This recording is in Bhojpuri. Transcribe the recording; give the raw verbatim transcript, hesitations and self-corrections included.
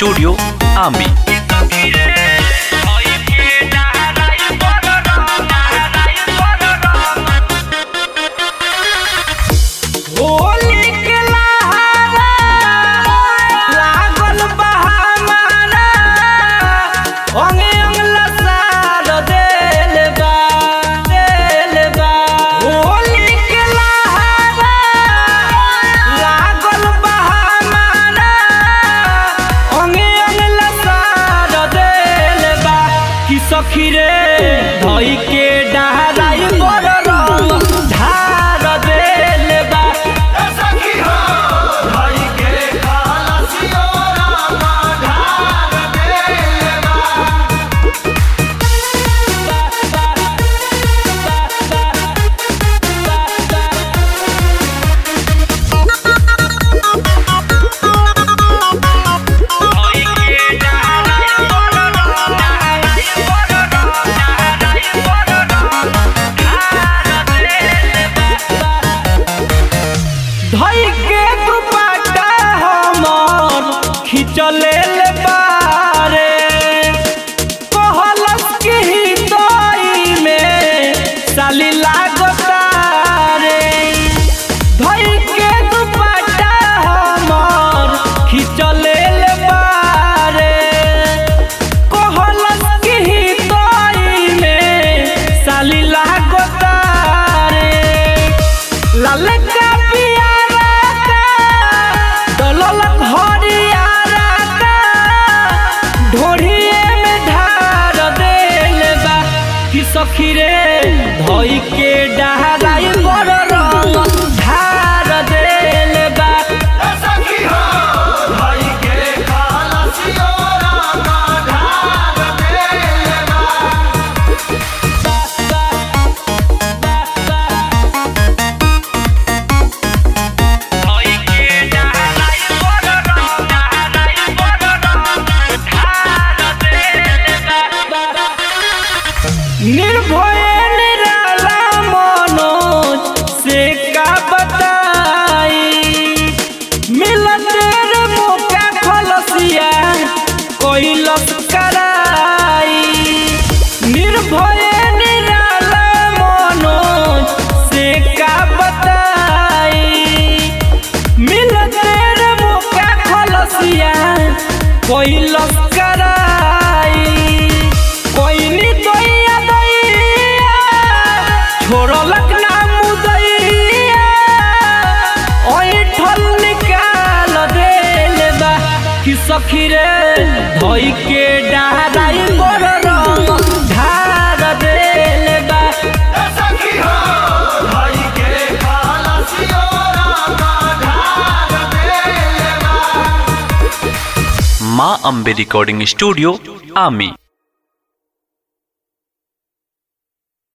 स्टूडियो आमी। सखी रे धई के डहराई बर रंग धार देल बा। सखी हो धई के खलसियो रंग धार देल बा। धई के दुपट्टा हमर खिंचले बारे कहलस के हितई में साली लागता रे। धई के दुपट्टा हमर खिंचले बारे कहलस के हितई में साली लागता रे। लाल का सखी रे धई के डहराई बर रंग धार देल बा। सखी हो धई के खलसियो रंग धार देल बा। निर्भय निराला मनोज से का बताई मिलते मौका खलसिया कोई लश्कराई। निर्भय निराला मनोज से का बताई मिलते मौका खलसिया कोई लश्कराई। छोड़लक ना मुदैया ओइठल निकाल देल बा। कि सखी रे धई के डहराई बर रंग धार देल बा। सखी हो धई के खलसियो रंग धार देल बा। माँ अम्बे रिकॉर्डिंग स्टूडियो आमी।